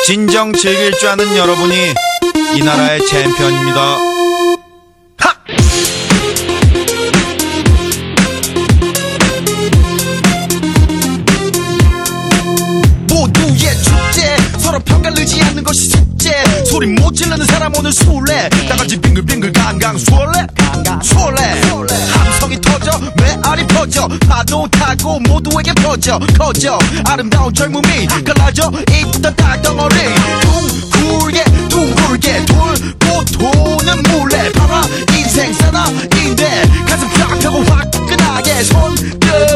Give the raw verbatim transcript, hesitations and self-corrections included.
진정 즐길 줄 아는 여러분이 이 나라의 챔피언입니다. 하! 모두의 축제, 서로 평가를 의지 않는 것이 숙제. 소리 못 지르는 사람 오늘 술래, 다같이 빙글빙글 강강 술래 술래. 함성이 터져 메아리 퍼져, 파도 타고 모두에게 퍼져 커져. 아름다운 젊음이 갈라져 있던 땅덩어리.